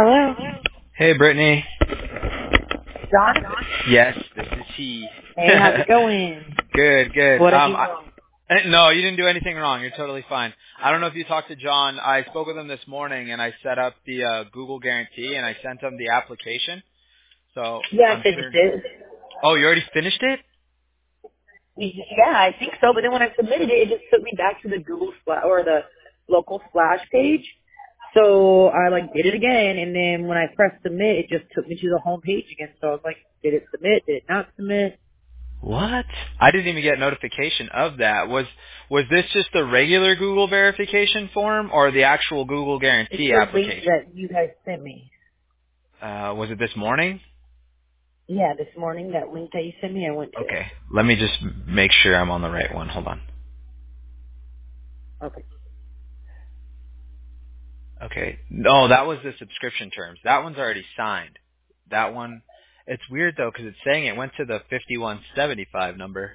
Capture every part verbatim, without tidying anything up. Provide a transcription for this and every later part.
Hello. Hey, Brittany. John? Yes, this is he. Hey, how's it going? Good, good. What did Um, you I, wrong? eh, no, you didn't do anything wrong. You're totally fine. I don't know if you talked to John. I spoke with him this morning, and I set up the uh, Google Guarantee, and I sent him the application. So Yeah, I I'm finished sure. it. Oh, you already finished it? Yeah, I think so. But then when I submitted it, it just took me back to the Google Splash or the local Splash page. So I like did it again, and then when I pressed submit, it just took me to the home page again. So I was like, did it submit? Did it not submit? What? I didn't even get notification of that. Was was this just the regular Google verification form or the actual Google It's Guarantee the link application? that you guys sent me. Uh, was it this morning? Yeah, this morning, that link that you sent me, I went to it. Okay. Let me just make sure I'm on the right one. Hold on. Okay. Okay. No, that was the subscription terms. That one's already signed. That one, it's weird though because it's saying it went to the fifty-one seventy-five number.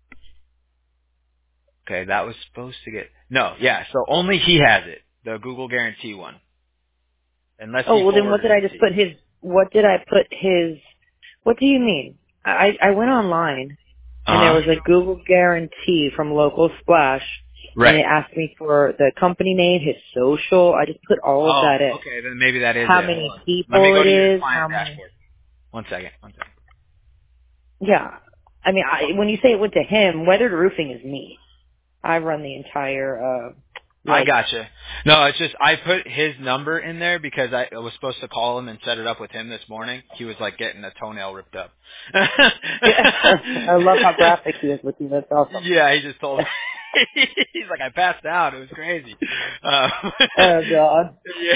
Okay, that was supposed to get, no, yeah, so only he has it, the Google Guarantee one, unless Oh, he well then what did forwarded I it just to put you. his, what did I put his, what do you mean? I, I went online and there Uh-huh. was a Google guarantee from Local Splash and Right. it asked me for the company name, his social. I just put all of Oh, that in. okay, then maybe that is How it. Hold many on. Let me people go it to your is, client how many, dashboard. One second, one second. yeah. I mean, I, when you say it went to him, Weathered Roofing is me. I run the entire, uh, I like, gotcha. No, it's just I put his number in there because I was supposed to call him and set it up with him this morning. He was like getting a toenail ripped up. I love how graphic he is with you. That's awesome. Yeah, he just told me. He's like, I passed out. It was crazy. Um, Oh God.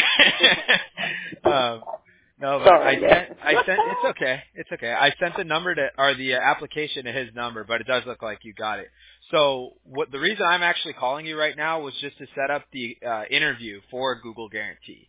yeah. um, no, but I Sorry, sent, man. I sent, it's okay. It's okay. I sent the number to, or the uh, application to his number, but it does look like you got it. So what, the reason I'm actually calling you right now was just to set up the uh, interview for Google Guarantee.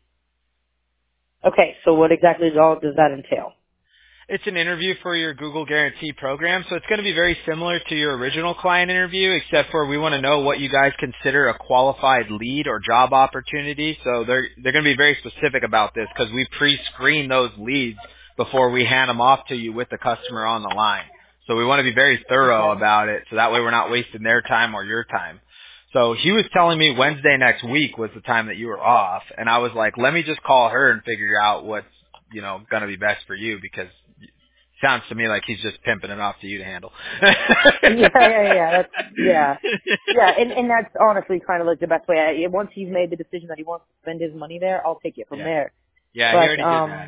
Okay, so what exactly all does that entail? It's an interview for your Google Guarantee program, so it's going to be very similar to your original client interview, except for we want to know what you guys consider a qualified lead or job opportunity. So they're they're going to be very specific about this because we pre-screen those leads before we hand them off to you with the customer on the line. So we want to be very thorough Okay. about it, so that way we're not wasting their time or your time. So he was telling me Wednesday next week was the time that you were off, and I was like, let me just call her and figure out what's you know going to be best for you because sounds to me like he's just pimping it off to you to handle. Yeah, yeah, yeah. That's yeah, yeah, and and that's honestly kind of like the best way. I, once he's made the decision that he wants to spend his money there, I'll take it from yeah. there. Yeah, he But already did that. um,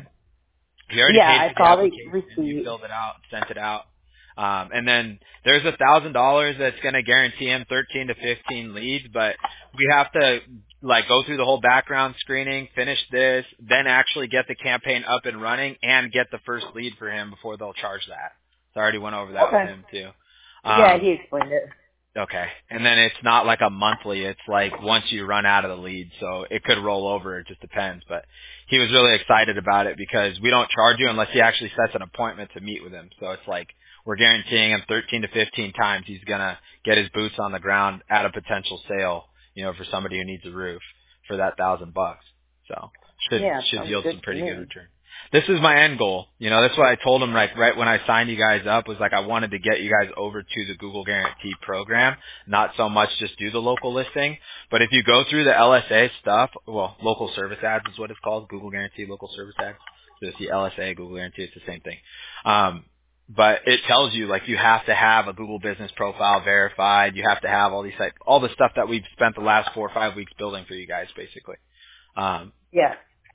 He already yeah, paid I for the saw the application. You receipt. filled it out, sent it out. Um, and then there's a thousand dollars that's going to guarantee him thirteen to fifteen leads, but we have to like go through the whole background screening, finish this, then actually get the campaign up and running and get the first lead for him before they'll charge that. So I already went over that with Okay. him too. Yeah, Um, he explained it. Okay. And then it's not like a monthly, it's like once you run out of the lead, so it could roll over, it just depends. But he was really excited about it because we don't charge you unless he actually sets an appointment to meet with him. So it's like we're guaranteeing him thirteen to fifteen times he's going to get his boots on the ground at a potential sale, you know, for somebody who needs a roof for that thousand bucks. So should Yeah, should sounds yield good some to pretty good me. return. This is my end goal. You know, that's what I told him right right when I signed you guys up was like I wanted to get you guys over to the Google Guarantee program, not so much just do the local listing. But if you go through the L S A stuff, well, local service ads is what it's called, Google Guarantee local service ads. So it's the L S A, Google Guarantee, it's the same thing. Um, but it tells you like you have to have a Google business profile verified. You have to have all these like all the stuff that we've spent the last four or five weeks building for you guys, basically. Um, Yeah.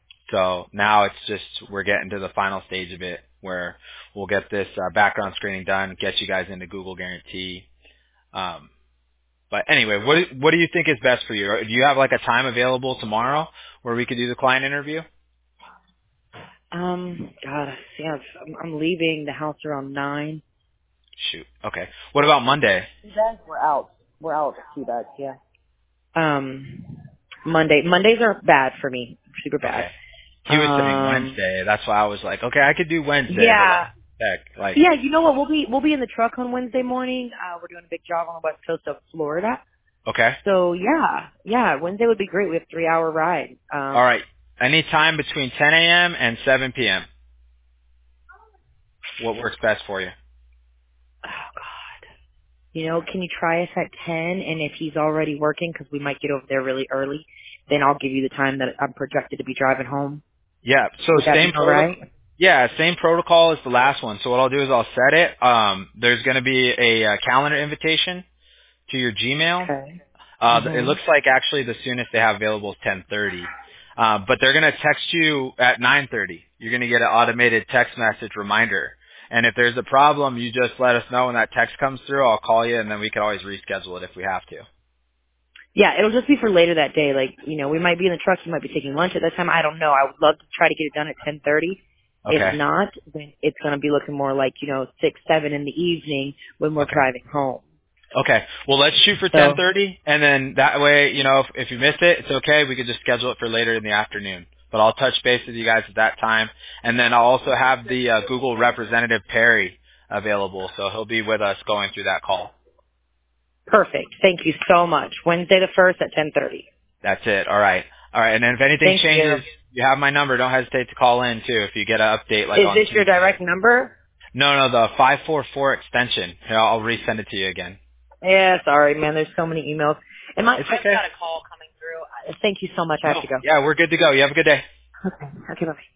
so now it's just we're getting to the final stage of it where we'll get this uh, background screening done, get you guys into Google Guarantee. Um, but anyway, what what do you think is best for you? Do you have like a time available tomorrow where we could do the client interview? Um, God, see, I'm, I'm leaving the house around nine. Shoot. Okay. What about Monday? You guys, we're out. We're out. Too bad. Yeah. Um, Monday. Mondays are bad for me. Super bad. Okay. He was saying Um, Wednesday. That's why I was like, okay, I could do Wednesday, but yeah. heck, like, Yeah, you know what? We'll be we'll be in the truck on Wednesday morning. Uh, we're doing a big job on the west coast of Florida. okay. So yeah, yeah, Wednesday would be great. We have a three hour ride. All Um, right. Any time between ten a.m. and seven p.m. What works best for you? Oh God. You know, can you try us at ten? And if he's already working, because we might get over there really early, then I'll give you the time that I'm projected to be driving home. Yeah. So Would that same be all right? protocol. Yeah, same protocol as the last one. So what I'll do is I'll set it. Um, there's going to be a, uh calendar invitation to your Gmail. Okay. Uh, it Mhm. looks like actually the soonest they have available is ten thirty. Uh, but they're going to text you at nine thirty. You're going to get an automated text message reminder. And if there's a problem, you just let us know when that text comes through. I'll call you, and then we can always reschedule it if we have to. Yeah, it'll just be for later that day. Like, you know, we might be in the truck. You might be taking lunch at that time. I don't know. I would love to try to get it done at ten thirty. If Okay. not, then it's going to be looking more like, you know, six, seven in the evening when we're Okay. driving home. Okay. Well, let's shoot for So ten thirty, and then that way, you know, if, if you miss it, it's okay. We could just schedule it for later in the afternoon. But I'll touch base with you guys at that time, and then I'll also have the uh, Google representative Perry available, so he'll be with us going through that call. perfect. Thank you so much. Wednesday the first at ten thirty. That's it. All right. All right. And then if anything Thank you. changes, you have my number. Don't hesitate to call in too if you get an update like Is on this your Tuesday. direct number? No, no, the five four four extension. Here, I'll resend it to you again. Yeah, sorry, man. There's so many emails. And my It's I've okay. got a call coming through. Uh, Thank you so much. I have No. to go. Yeah, we're good to go. You have a good day. Okay. Okay, bye.